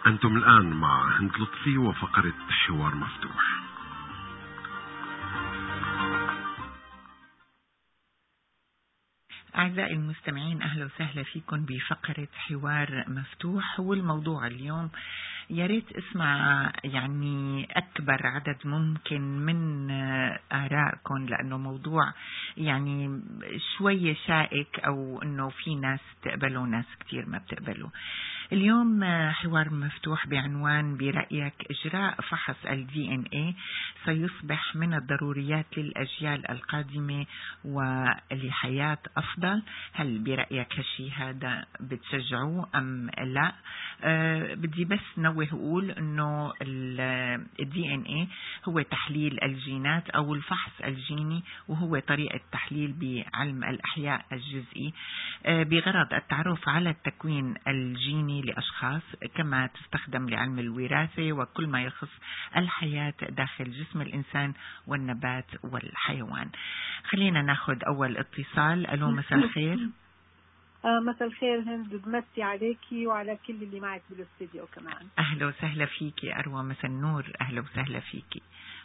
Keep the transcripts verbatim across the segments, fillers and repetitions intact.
أنتم الآن مع هند لطفي وفقرة حوار مفتوح. أعزائي المستمعين، أهلا وسهلا فيكم بفقرة حوار مفتوح. والموضوع اليوم يا ريت اسمع يعني أكبر عدد ممكن من آرائكم، لأنه موضوع يعني شوية شائك، أو أنه في ناس تقبله وناس كتير ما بتقبله. اليوم حوار مفتوح بعنوان: برأيك إجراء فحص ال دي إن إيه سيصبح من الضروريات للأجيال القادمة ولحياة أفضل؟ هل برأيك هالشي هذا بتشجعوه أم لا؟ أه بدي بس نوه أقول أنه ال دي إن إيه هو تحليل الجينات أو الفحص الجيني، وهو طريقة تحليل بعلم الأحياء الجزئي أه بغرض التعرف على التكوين الجيني لأشخاص، كما تستخدم لعلم الوراثة وكل ما يخص الحياة داخل جسم الإنسان والنبات والحيوان. خلينا ناخد أول اتصال. ألو، مساء الخير. آه مساء الخير هند، بمسي عليكي وعلى كل اللي معك بالاستديو كمان. أهلا وسهلا فيكي أروى، مساء النور، أهلا وسهلا فيكي.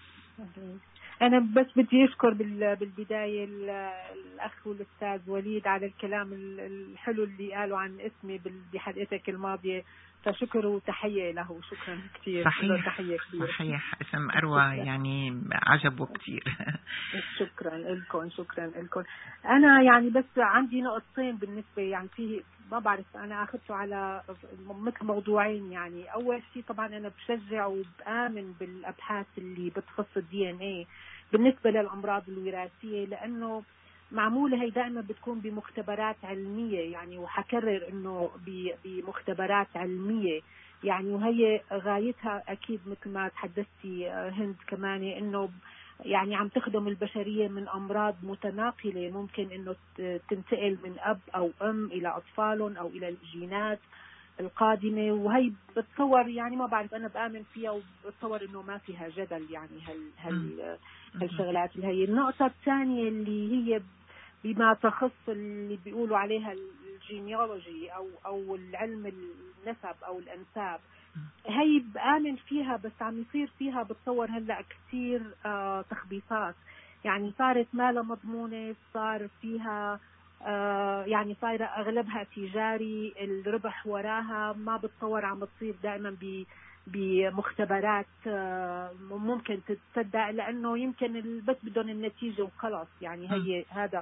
أنا بس بدي أشكر بالبداية الأخ والأستاذ وليد على الكلام الحلو اللي قالوا عن اسمي بحلقتك الماضية، فشكر وتحية له. شكرا كثير. صحيح تحية كثير. صحيح، اسم أروى يعني عجبه كثير. شكرا لكم، شكرا لكم. أنا يعني بس عندي نقطتين بالنسبة، يعني فيه ما بعرف، أنا أخذته على مثل موضوعين. يعني أول شيء طبعا أنا بشجع وبآمن بالأبحاث اللي بتخص الدي ان ايه بالنسبة للأمراض الوراثية، لأنه معمولة هي دائما بتكون بمختبرات علمية، يعني وحكرر إنه بمختبرات علمية يعني، وهي غايتها أكيد مثل ما تحدثتي هند كمان، إنه يعني عم تخدم البشرية من أمراض متناقلة ممكن إنه تنتقل من أب أو أم إلى أطفالهم أو إلى الجينات القادمة. وهي بتصور يعني ما بعرف، أنا بآمن فيها وبتصور إنه ما فيها جدل يعني هال هال هالشغلات اللي هي. النقطة الثانية اللي هي بما تخص اللي بيقولوا عليها الجينيولوجي أو أو العلم النسب أو الأنساب، هي بآمن فيها، بس عم يصير فيها بتصور هلأ كتير آه تخبيصات، يعني صارت ما لها مضمونة، صار فيها آه يعني صايرة أغلبها تجاري، الربح وراها ما بتصور عم بتصير دائما ب بمختبرات آه ممكن تتصدق، لأنه يمكن بس بدون النتيجة وخلاص. يعني هي هذا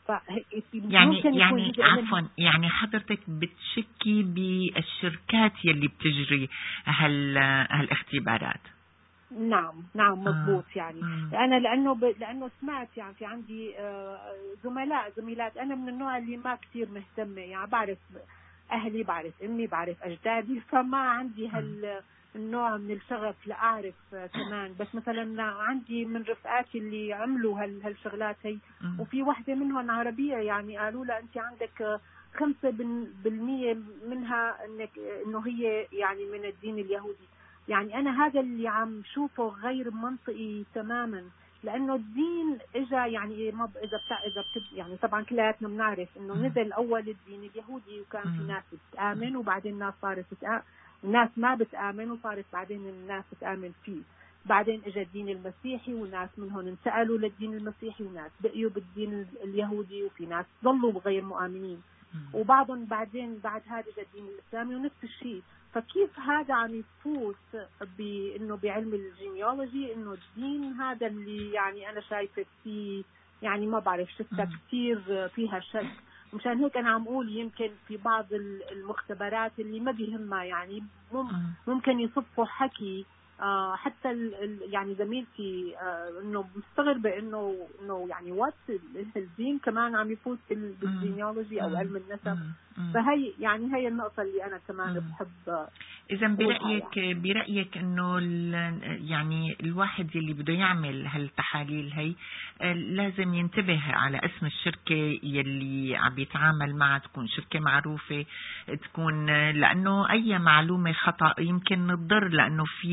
يعني يعني عفوا يعني حضرتك بتشكي بالشركات يلي بتجري هال هالاختبارات؟ نعم نعم مضبوط. آه. يعني مم. أنا لأنه ب... لأنه سمعت يعني في عندي آه زملاء زميلات، أنا من النوع اللي ما كتير مهتمة، يعني بعرف أهلي، بعرف أمي، بعرف أجدادي، فما عندي هال النوع من الشغف لأعرف آه كمان. بس مثلا عندي من رفقاتي اللي عملوا هال هالشغلات هي، وفي واحدة منهم عربية، يعني قالوا لها أنت عندك خمسة بالمية منها إنك إنه هي يعني من الدين اليهودي. يعني أنا هذا اللي عم شوفه غير منطقي تماما، لأنه الدين إجا يعني ما إذا بتاع إذا بتد يعني طبعا كلياتنا بنعرف إنه نزل أول الدين اليهودي، وكان في ناس بتآمن وبعدين الناس صارت بتآمن، الناس ما بتآمن وصارت بعدين الناس بتآمن فيه. بعدين إجا الدين المسيحي وناس منهم انتقلوا للدين المسيحي، وناس بقيوا بالدين اليهودي، وفي ناس ظلوا غير مؤمنين، وبعضهم بعدين بعد هذا إجا الدين الإسلامي ونفس الشيء. فكيف هذا عم يفوت بانه بعلم الجينيولوجي انه الدين هذا اللي يعني انا شايفه فيه يعني ما بعرف شفتها كثير فيها شك. مشان هيك انا عم اقول يمكن في بعض المختبرات اللي ما بيهمها يعني ممكن يصفوا حكي آه حتى ال يعني زميلتي آه انه مستغربه انه انه يعني وات الدين كمان عم يفوت بالجينيولوجي او علم النسب. فهي يعني هي النقطة اللي أنا كمان بحب. إذا برأيك يعني. برأيك إنه يعني الواحد يلي بده يعمل هالتحاليل هي لازم ينتبه على اسم الشركة يلي عم يتعامل معها، تكون شركة معروفة، تكون لأنه أي معلومة خطأ يمكن تضر، لأنه في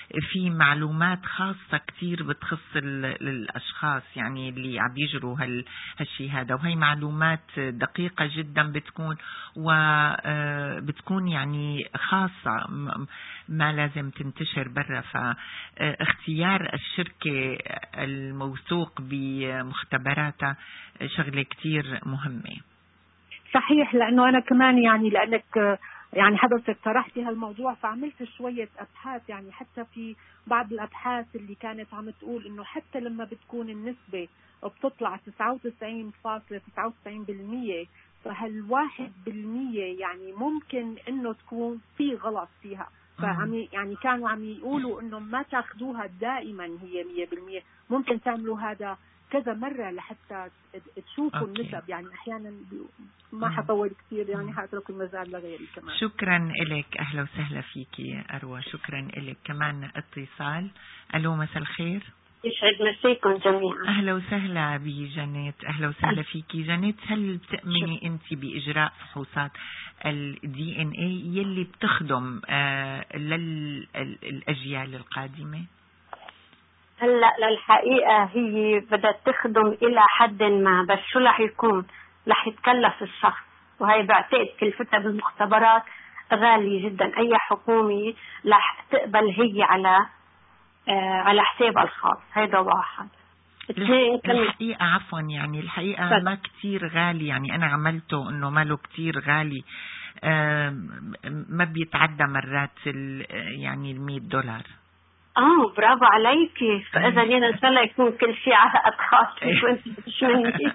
في معلومات خاصة كتير بتخص الأشخاص يعني اللي عم يجروا هال هالشي هذا، وهي معلومات دقيقة جدا بتكون وبتكون يعني خاصة ما لازم تنتشر برا. فاختيار الشركة الموثوق بمختبراتها شغلة كتير مهمة. صحيح، لأنه أنا كمان يعني لأنك يعني حضرتك طرحتي هالموضوع فعملت شوية أبحاث، يعني حتى في بعض الأبحاث اللي كانت عم تقول إنه حتى لما بتكون النسبة بتطلع تسعة وتسعين فاصلة تسعة وتسعين بالمية، فهالواحد بالمية يعني ممكن إنه تكون في غلط فيها. فعم يعني كانوا عم يقولوا إنه ما تاخدوها دائما هي مية بالمية، ممكن تعملوا هذا كذا مرة لحتى تشوفوا أوكي. النسب يعني أحيانا ما حطول كثير يعني حاترك المجال لغيري كمان. شكرا لك، أهلا وسهلا فيكي أروى، شكرا لك. كمان اتصال. ألو مساء الخير. يسعد مساكم جميعا. أهلا وسهلا بجنات، أهلا وسهلا فيكي جنات. هل بتأمني أنت بإجراء فحوصات الدي ان اي يلي بتخدم آه للأجيال القادمة؟ هلا للحقيقة هي بدها تخدم إلى حد ما، بس شو رح يكون؟ رح يتكلف الشخص، وهي بعتقد كلفتها بالمختبرات غالية جدا. أي حكومة رح تقبل هي على آه على حسابها الخاص. هيدا واحد. الحقيقة عفوا يعني الحقيقة فد. ما كتير غالي، يعني أنا عملته إنه ماله كتير غالي، آه ما بيتعدى مرات يعني المية دولار. اه برافو عليكي. فاذا لينا ان شاء الله يكون كل شيء على قد خاطرك وانت بتشمني.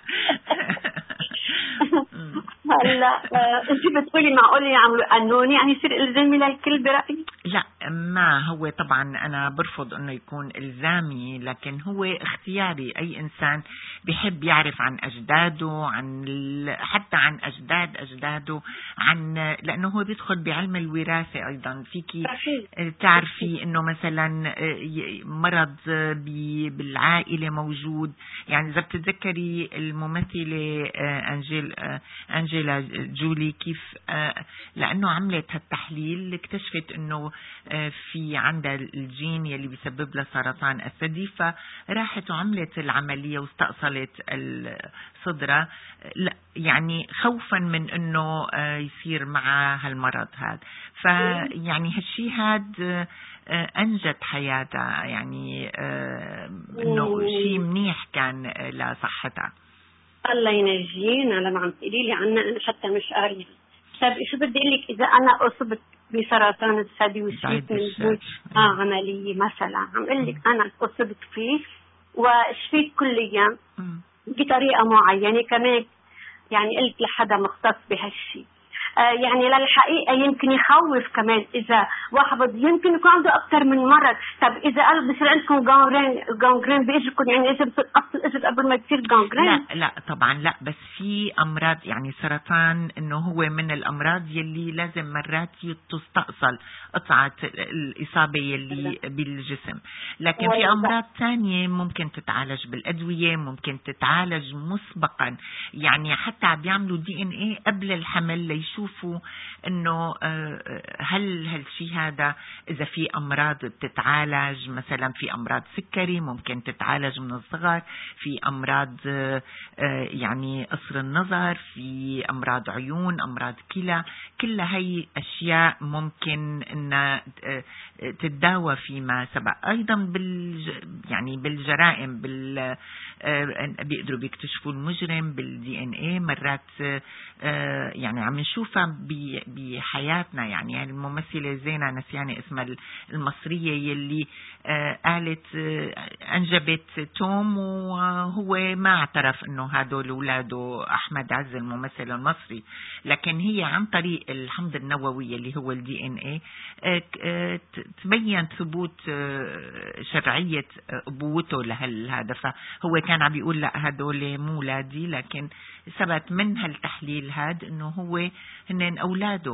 هلا انت بتقولي معقول يعملوا قانون يعني يصير الزامي للكل برايك؟ لا ما هو طبعا انا برفض انه يكون الزامي، لكن هو اختياري. اي انسان بيحب يعرف عن اجداده، عن حتى عن اجداد اجداده، عن لانه هو بيدخل بعلم الوراثه ايضا. فيكي تعرفي انه مثلا مرض بالعائله موجود، يعني اذا بتتذكري الممثله انجيل أنجيلا جولي كيف لأنه عملت هالتحليل اكتشفت أنه في عندها الجين يلي بيسبب لها سرطان الثدي، فراحت وعملت العملية واستأصلت الصدرة يعني خوفا من أنه يصير معها هالمرض هذا. فيعني هالشي هاد أنجت حياتها، يعني أنه شيء منيح كان لصحتها. الله ينجينا. لما عم تقولي لي عنها انا حتى مش قاريه. طيب شو بدي اقول لك، اذا انا اصبت بسرطان الثدي وشفيت من دون اه عمليه مثلا، عم اقول لك انا اصبت فيه وشفيت كليا بطريقه معينه كمان، يعني قلت لحدا مختص بهالشيء. آه يعني للحقيقة يمكن يخوف كمان إذا واحد يمكن يكون عنده أكثر من مرض. طب إذا قال بصير عندكم جانجرين جانجرين بإجركم، يعني إذا بصير أصل الإجر قبل ما يصير جانجرين؟ لا لا طبعا لا، بس في أمراض يعني سرطان إنه هو من الأمراض يلي لازم مرات تستأصل قطعة الإصابة يلي بالجسم، لكن في أمراض ثانية ممكن تتعالج بالأدوية، ممكن تتعالج مسبقا. يعني حتى عم بيعملوا دي إن إيه قبل الحمل ليشوفوا شوفوا انه هل هالشيء هذا اذا في امراض بتتعالج، مثلا في امراض سكري ممكن تتعالج من الصغر، في امراض يعني قصر النظر، في امراض عيون، امراض كلى، كل هي اشياء ممكن ان تتداوى فيما سبق. ايضا بال يعني بالجرائم بال بيقدروا بيكتشفوا المجرم بالدي ان ايه مرات، يعني عم نشوفها بحياتنا. يعني الممثلة زينة نسياني اسمها المصرية يلي قالت أنجبت توم وهو ما اعترف انه هدول اولاده أحمد عز الممثل المصري، لكن هي عن طريق الحمض النووي اللي هو الدي ان ايه تبين ثبوت شرعية ابوته لهذا. فهو كان عم بيقول لا هدول مو ولادي، لكن ثبت من هالتحليل هاد انه هو هن اولاده.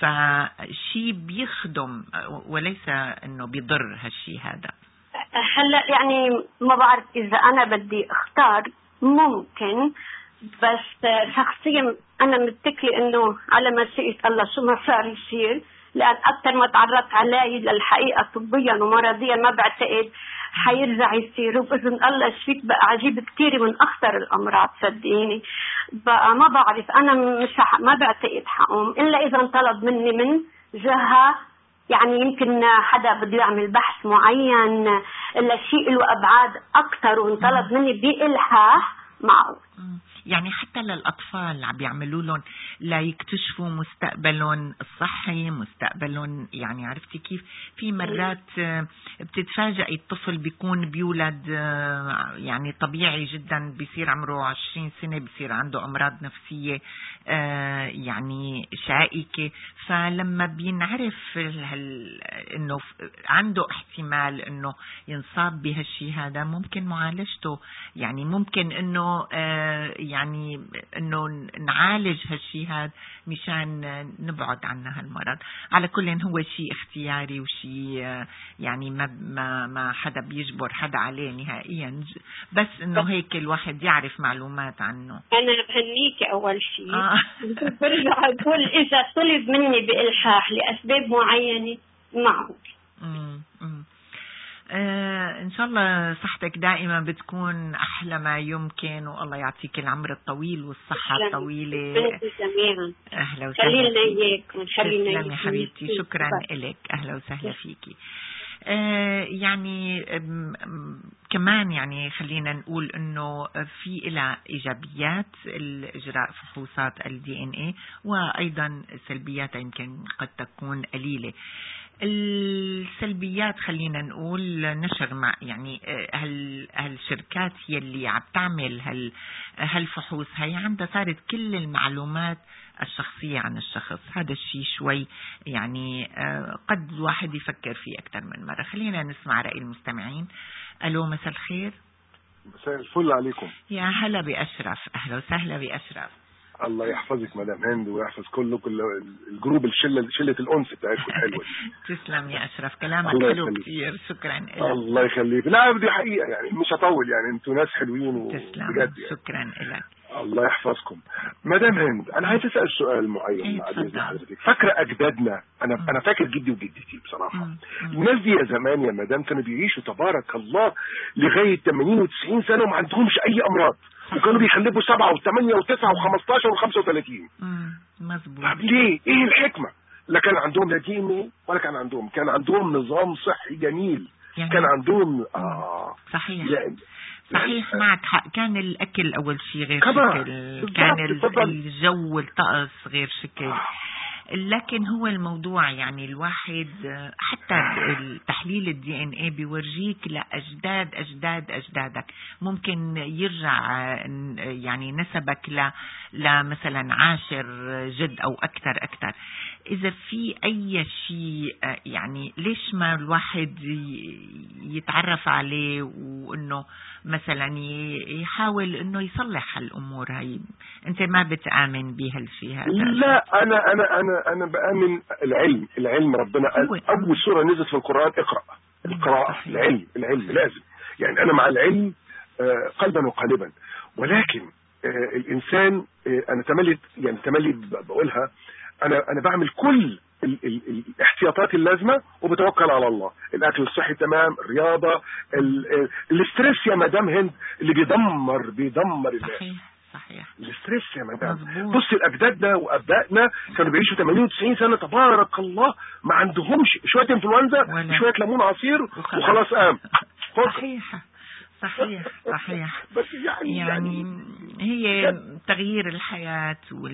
فشي بيخدم وليس انه بيضر هالشي هذا. هلا يعني ما بعرف اذا انا بدي اختار ممكن، بس شخصيا انا متكلة انه على ما شئت الله شو ما صار يصير. لأن أكثر ما تعرضت علي للحقيقة طبيا ومرضيا ما بعتقد حيرجع يصير، وبإذن الله شفيت بقى عجيب كتير من أخطر الأمراض صدقيني. بقى ما بعرف أنا مش ما بعتقد حقوم إلا إذا انطلب مني من جهة، يعني يمكن حدا بده يعمل بحث معين إلا شيء له أبعاد أكثر وانطلب مني بإلحاح معه. يعني حتى للأطفال عم بيعملوا لهم ليكتشفوا مستقبلهم الصحي، مستقبلهم يعني عرفتي كيف. في مرات بتتفاجئي الطفل بيكون بيولد يعني طبيعي جدا، بيصير عمره عشرين سنة بيصير عنده أمراض نفسية يعني شائكة. فلما بينعرف انه عنده احتمال انه ينصاب بهالشي هذا، ممكن معالجته، يعني ممكن انه يعني انه نعالج هالشي هذا مشان نبعد عنا هالمرض. على كل هو شيء اختياري وشيء يعني ما ما ما حدا بيجبر حدا عليه نهائيا، بس انه هيك الواحد يعرف معلومات عنه. انا بهنيكي اول شيء آه. برجع اقول اذا طلب مني بالحاح لاسباب معينه معه. امم آه إن شاء الله صحتك دائما بتكون أحلى ما يمكن، والله يعطيك العمر الطويل والصحة الطويلة. أهلا وسهلا. خلينا إياك خلينا يا حبيبتي. شكرا لك. أهلا وسهلا فيكي. آه يعني كمان يعني خلينا نقول انه في إلى ايجابيات الاجراء فحوصات الدي ان اي، وايضا سلبيات يمكن قد تكون قليلة. السلبيات خلينا نقول نشر مع يعني هال هالشركات يلي عم تعمل هال هالفحوص هي عندها صارت كل المعلومات الشخصية عن الشخص. هذا الشيء شوي يعني قد الواحد يفكر فيه أكثر من مرة. خلينا نسمع رأي المستمعين. ألو، مساء الخير. مساء الفل عليكم. يا هلا بأشرف. أهلا وسهلا بأشرف. الله يحفظك مدام هند ويحفظ كله كل الجروب الشله شله الانس بتاعتكم الحلوه دي. تسلم يا اشرف، كلامك حلو كثير. شكرا لك. الله يخليك. لا دي حقيقه يعني مش هطول، يعني انتوا ناس حلوين تسلم بجد يعني. شكرا لك. الله يحفظكم. مدام هند انا عايز اسال سؤال معين بعد اذن حضرتك. فاكره اجدادنا؟ انا م. انا فاكر جدي وجدتي بصراحه. م. الناس دي يا زمان يا مدام كانوا بيعيشوا تبارك الله لغايه ثمانين وتسعين سنه وما عندهمش اي امراض، وكانوا بيخلفوا سبعة وثمانية وتسعة وخمستاشر وخمسة وثلاثين. مظبوط. طب ليه؟ ايه الحكمة؟ لا كان عندهم لا دي ان ايه ولا كان عندهم، كان عندهم نظام صحي جميل. يعني كان عندهم اه صحيح يعني صحيح معك حق. كان الاكل اول شيء غير شكل، كان الجو والطقس غير شكل. لكن هو الموضوع يعني الواحد حتى التحليل الدي ان اي بيورجيك لاجداد اجداد اجدادك. ممكن يرجع يعني نسبك ل لمثلا عاشر جد او اكثر اكثر. اذا في اي شيء يعني ليش ما الواحد يتعرف عليه وانه مثلا يحاول انه يصلح هالامور هاي؟ انت ما بتآمن بهالشيء هذا؟ لا انا انا انا انا بآمن العلم. العلم ربنا قال اول سورة نزلت في القرآن اقرأ. القراءة العلم العلم لازم يعني. انا مع العلم قلبا وقالبا، ولكن الانسان انا تملي يعني تملي بقولها انا انا بعمل كل ال ال الاحتياطات اللازمه وبتوكل على الله. الاكل الصحي تمام، الرياضه، الاسترس يا مدام هند اللي بيدمر بيدمر صحيح صحيح الاسترس يا مدام. بص اجدادنا وابائنا كانوا بيعيشوا ثمانين وتسعين سنه تبارك الله، ما عندهمش شويه انفلونزا شويه ليمون عصير وخلاص قام. صحيح صحيح صحيح. بس يعني, يعني هي تغيير الحياة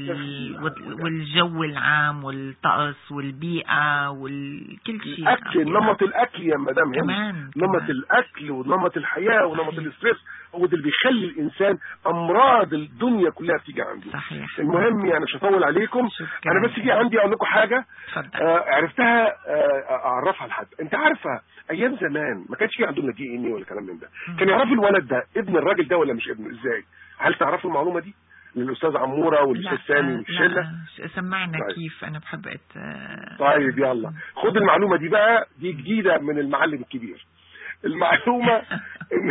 وال والجو العام والطقس والبيئة والكل شيء. الأكل، نمط الأكل يا مدام كمان نمط كمان. الأكل ونمط الحياة ونمط الاسترس هو ده اللي بيخلي الإنسان أمراض الدنيا كلها بتيجي عنده. صحيح. المهم يعني مش هطول عليكم. أنا بس في عندي أقول لكم حاجة آه عرفتها آه أعرفها لحد. أنت عارفة أيام زمان ما كانش في عندنا دي إن إيه ولا كلام من ده. كان يعرفوا الولد ده ابن الراجل ده ولا مش ابنه ازاي؟ هل تعرفوا المعلومة دي؟ للأستاذ عمورة والأستاذ سامي والشلة؟ سمعنا طيب. كيف أنا بحب أت... طيب يلا خد المعلومة دي بقى، دي جديدة من المعلم الكبير. المعلومة إن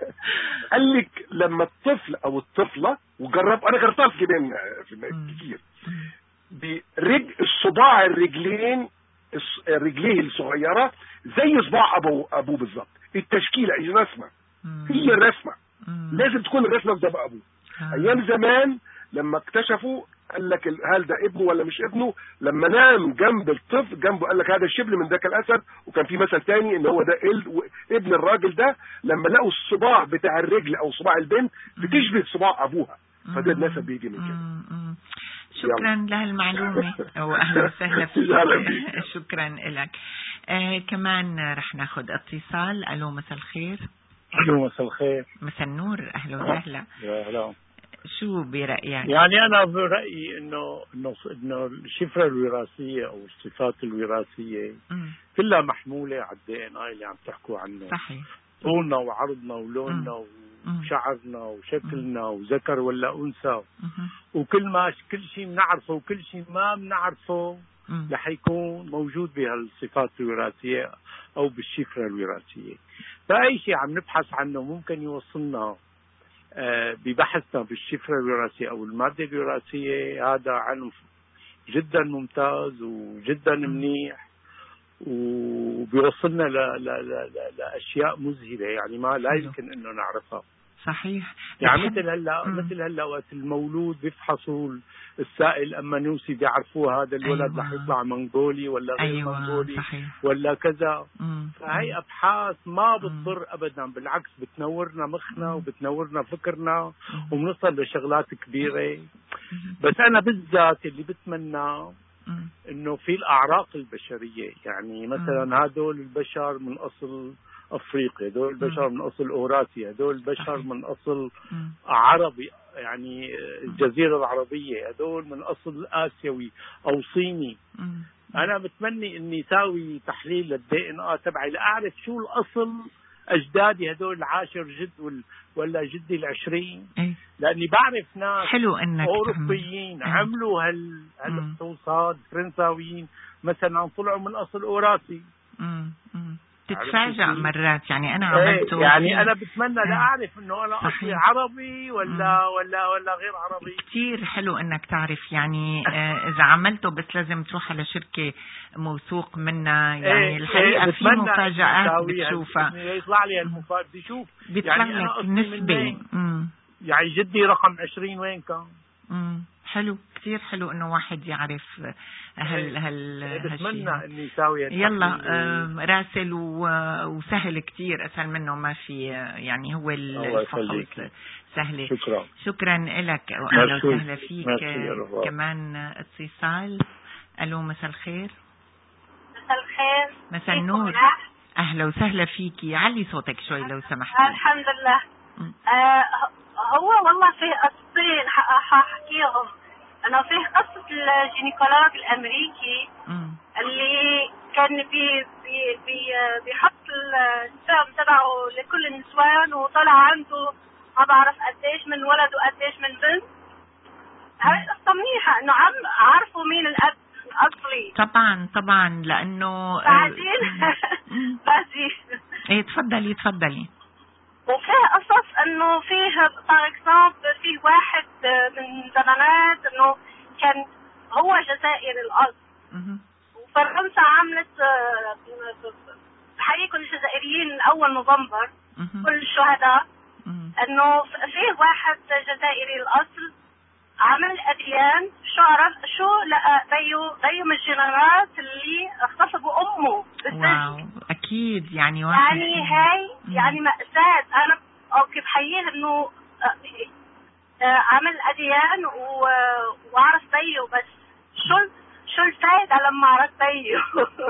قال لك لما الطفل أو الطفلة، وجرب أنا جربتها في جبين في كتير، برجل الصباع الرجلين رجليه الصغيرة زي صباع ابوه ابوه بالظبط. التشكيلة الرسمة هي الرسمة، لازم تكون الرسمة في ده ابوه. ايام زمان لما اكتشفوا قال لك هل ده ابنه ولا مش ابنه، لما نام جنب الطفل جنبه قال لك هذا الشبل من ذاك الاسد. وكان في مثل تاني ان هو ده ابن الراجل ده، لما لقوا الصباع بتاع الرجل او صباع البنت بتشبه صباع ابوها، فده النسب بيجي من كده. شكرا لهالمعلومة واهلا وسهلا فيك. شكرا لك. آه كمان رح ناخذ اتصال. الو مساء الخير. الو مساء الخير. مساء النور اهلا وسهلا. يا هلا. شو برأيك؟ يعني أنا برأيي إنه إنه إنه الشفرة الوراثية أو الصفات الوراثية م. كلها محمولة على الدي إن إيه اللي عم تحكوا عنه. صحيح. طولنا وعرضنا ولوننا م. وشعرنا وشكلنا م. وذكر ولا أنثى، وكل ما كل شيء بنعرفه وكل شيء ما بنعرفه رح يكون موجود بهالصفات الوراثية أو بالشفرة الوراثية. فأي شيء عم نبحث عنه ممكن يوصلنا ببحثنا بالشفرة الوراثية أو المادة الوراثية. هذا علم جدا ممتاز وجدا منيح وبيوصلنا ل ل ل لأشياء مذهلة يعني ما لا يمكن إنه نعرفها. صحيح. يعني مثل هلا مثل هلا وقت المولود بيفحصوا السائل الأمانوسي بيعرفوه هذا الولد رح أيوة. يطلع منغولي ولا غير أيوة. منغولي صحيح. ولا كذا. مم. فهي أبحاث ما بتضر أبدا، بالعكس بتنورنا مخنا وبتنورنا فكرنا وبنوصل لشغلات كبيرة. بس أنا بالذات اللي بتمنى إنه في الأعراق البشرية، يعني مثلا هدول البشر من أصل أفريقيا، هدول البشر من أصل أوراسيا، هدول البشر من أصل عربي يعني الجزيرة العربية، هدول من أصل آسيوي أو صيني. أنا بتمني إني ساوي تحليل للدي إن إيه تبعي لأعرف شو الأصل أجدادي هدول العاشر جد ولا جدي العشرين، لأني بعرف ناس حلو إنك أوروبيين تعمل. عملوا هال هالفحوصات، فرنساويين مثلا طلعوا من أصل أوراسي. تتفاجأ مرات يعني أنا عملته يعني أنا بتمنى لا أعرف إنه أنا أصلي عربي ولا مم. ولا ولا غير عربي. كتير حلو إنك تعرف يعني إذا عملته بس لازم تروح على شركة موثوق منها يعني الحقيقة في مفاجآت بتشوفها. يطلع لي المفاجأة بدي شوف بيطلع يعني لك نسبة. يعني جدي رقم عشرين وين كان؟ مم. حلو كتير حلو إنه واحد يعرف هل هل بتمنى اني اساوي يلا آه راسل وسهل كتير اسهل منه ما في يعني هو الفحوص سهله. شكرا شكرا لك واهلا وسهلا فيك. كمان اتصال. الو مساء الخير. مساء الخير. مساء النور. اهلا وسهلا فيكي. علي صوتك شوي لو سمحتي. الحمد لله. آه هو والله في قصتين حاحكيهم. أنا فيه قصة الجينيكولوج الأمريكي م. اللي كان بي بي بي بيحط السهم تبعه لكل النسوان وطلع عنده ما بعرف قديش من ولد وقديش من بنت. هاي قصة منيحة إنه عم عارفوا مين الأب الأصلي. طبعا طبعا لأنه بعدين بعدين إيه تفضلي تفضلي. وفيه قصص انه فيه باغ اكزامبل فيه واحد من زمانات انه كان هو جزائري الاصل وفرنسا عملت تحيي كل الجزائريين من اول نوفمبر كل الشهداء انه فيه واحد جزائري الاصل عمل اديان شو عرف شو لقى بيو بيو من الجنرالات اللي اغتصبوا امه بالسجن. واو اكيد يعني واحد يعني هاي يعني مأساة. انا اوكي بحييه انه عمل اديان وعرف بيو بس شو شو الفايدة لما عرف بيو.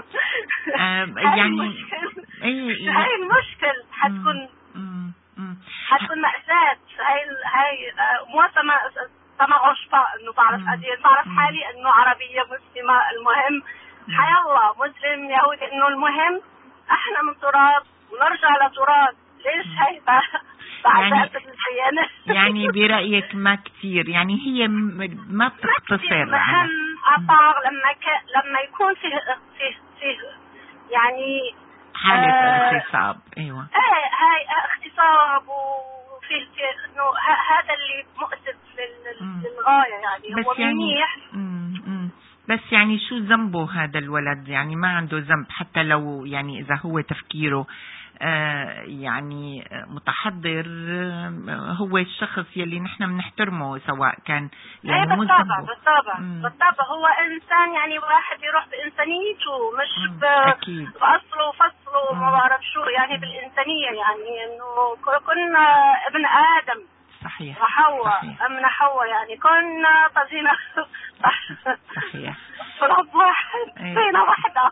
يعني ايه هاي المشكل حتكون حتكون مأساة. هاي هاي مو سما سمعوش انه بعرف اديان بعرف حالي انه عربية مسلمة. المهم حيا الله مسلم يهودي انه المهم احنا من تراث ونرجع لتراث. ليش هي بعد يعني, يعني برأيك ما كتير يعني هي ما بتقتصر مهم عطاغ لما ك... لما يكون فيه فيه فيه يعني حالة آه اغتصاب. ايوه ايه هاي اغتصاب وفيه فيه انه ه... هذا اللي مؤسف لل... للغاية يعني. بس هو يعني منيح بس يعني شو ذنبه هذا الولد؟ يعني ما عنده ذنب، حتى لو يعني إذا هو تفكيره آه يعني متحضر، آه هو الشخص يلي نحن بنحترمه سواء كان يعني مو بالطبع بالطبع بالطبع هو إنسان، يعني واحد يروح بإنسانيته مش بأصله وفصله وما بعرف شو، يعني بالإنسانية، يعني إنه كنا ابن آدم صحيح وحواء أمنا حواء، يعني كنا طزينا صحيح رب واحد طينة واحدة.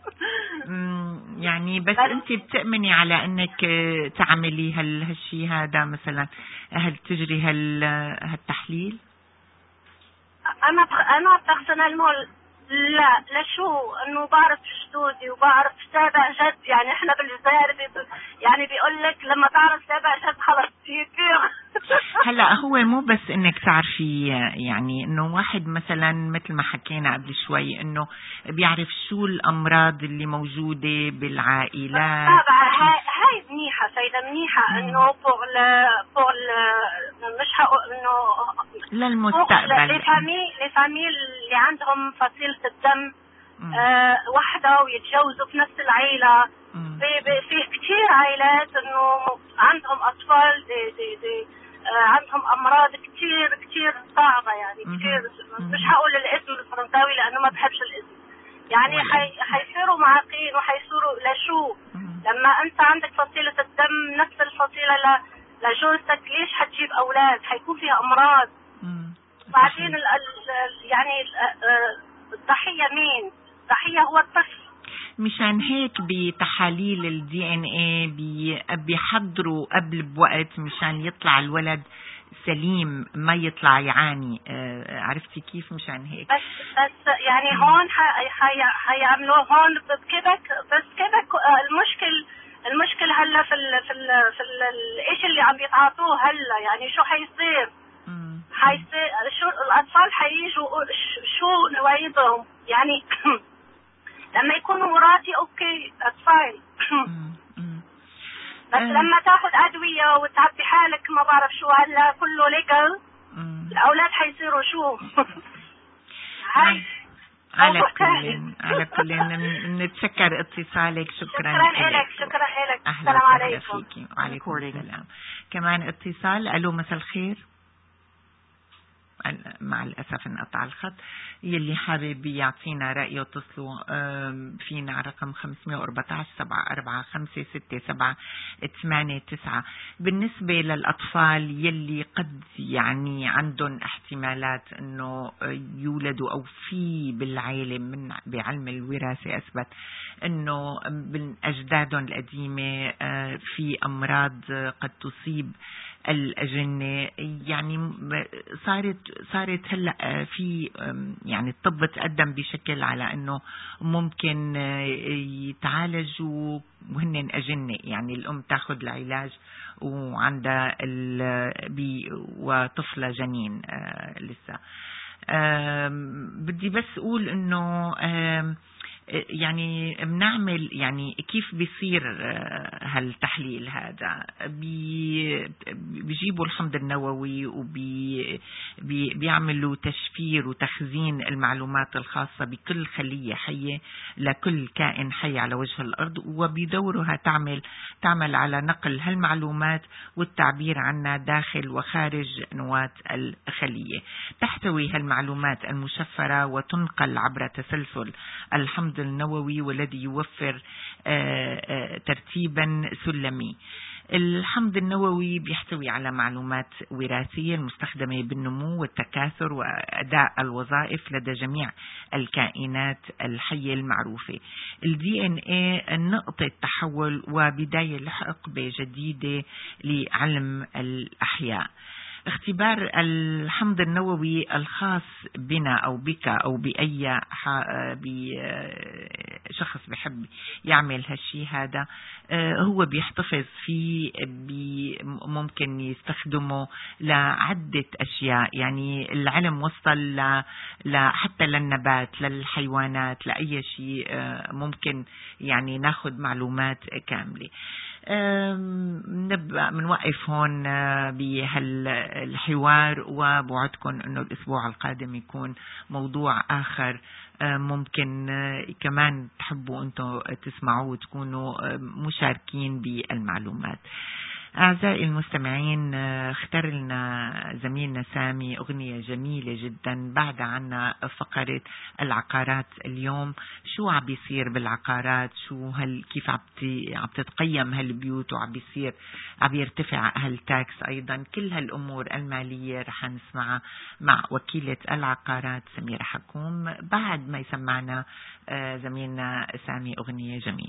يعني بس انت بتأمني على انك تعملي هال هالشيء هذا مثلا، هل تجري هال هالتحليل؟ انا انا بغسل المول، لا لا شو انه بعرف جدودي وبعرف تابع جد، يعني احنا بالجزائر يعني بيقول لك لما تعرف تابع جد خلص يطير. هلا هو مو بس انك تعرفي، يعني انه واحد مثلا مثل ما حكينا قبل شوي انه بيعرف شو الامراض اللي موجوده بالعائلات. طبعا هاي هاي منيحه سيده منيحه، انه بوغ بوغ مش حقول انه للمستقبل لفامي لفامي اللي عندهم فصيله الدم آه واحده ويتجوزوا في نفس العيله. في كثير عائلات انه عندهم اطفال دي دي دي آه عندهم امراض كثير كثير صعبه، يعني كثير مش هقول الاسم الفرنساوي لانه ما بحبش الاسم، يعني حي حيصيروا معاقين وحيصيروا لشو لما انت عندك فصيله الدم نفس الفصيله ل لجوزتك، ليش حتجيب اولاد؟ حيكون فيها امراض. بعدين ال ال يعني الضحيه مين؟ الضحيه هو الطفل. مشان هيك بتحاليل الدي ان اي بيحضروا قبل بوقت مشان يطلع الولد سليم، ما يطلع يعاني. آه عرفتي كيف؟ مشان هيك بس بس يعني م. هون حيعملوه هون بكيبك، بس كيبك المشكل المشكل هلا في ال في ال في الشيء اللي عم بيتعاطوه هلا، يعني شو حيصير؟ حيصير شو الاطفال حييجوا شو نوايبهم؟ يعني لما يكونوا مراتي اوكي اتفاين بس لما تاخذ ادويه وتعبي حالك ما بعرف شو هلا كله ليجل، الاولاد حيصيروا شو؟ هاي على كل على كل نتشكر اتصالك. شكرا شكرا لك شكرا لك السلام عليكم. وعليكم السلام. كمان اتصال. الو مساء الخير. مع الأسف انقطع الخط. يلي حابب يعطينا رأيه اتصلوا فينا على رقم خمسة أربعة عشر سبعة أربعة خمسة ستة سبعة ثمانية تسعة. بالنسبة للأطفال يلي قد يعني عندهم احتمالات انه يولدوا او في بالعائلة من بعلم الوراثة اثبت انه من اجدادهم القديمة في امراض قد تصيب الأجنة، يعني صارت صارت هلا في يعني الطب تقدم بشكل على انه ممكن يتعالجوا وهن أجنة، يعني الأم تاخذ العلاج وعندها وطفلة جنين لسه. بدي بس أقول انه يعني بنعمل يعني كيف بيصير هالتحليل هذا؟ بي بيجيبوا الحمض النووي وبيعملوا تشفير وتخزين المعلومات الخاصة بكل خلية حية لكل كائن حي على وجه الأرض، وبيدورها تعمل تعمل على نقل هالمعلومات والتعبير عنها داخل وخارج نواة الخلية. تحتوي هالمعلومات المشفرة وتنقل عبر تسلسل الحمض النووي والذي يوفر ترتيبا سلمي. الحمض النووي بيحتوي على معلومات وراثية المستخدمة بالنمو والتكاثر وأداء الوظائف لدى جميع الكائنات الحية المعروفة. الدي ان اي نقطة تحول وبداية لحقبة جديدة لعلم الأحياء. اختبار الحمض النووي الخاص بنا أو بك أو بأي شخص بحب يعمل هالشي هذا هو بيحتفظ فيه، ممكن يستخدمه لعدة أشياء. يعني العلم وصل حتى للنبات للحيوانات لأي شيء ممكن يعني ناخد معلومات كاملة. نبقى منوقف هون بهالحوار، وبوعدكم انه الاسبوع القادم يكون موضوع اخر ممكن كمان تحبوا انتم تسمعوه وتكونوا مشاركين بالمعلومات. أعزائي المستمعين، اختار لنا زميلنا سامي أغنية جميلة جدا بعد عنا فقرة العقارات اليوم. شو عم بيصير بالعقارات؟ شو هل كيف عم تتقيم هالبيوت وعم بيصير عم يرتفع هالتاكس أيضا؟ كل هالأمور المالية رح نسمعها مع وكيلة العقارات سميرة حكوم بعد ما يسمعنا زميلنا سامي أغنية جميلة.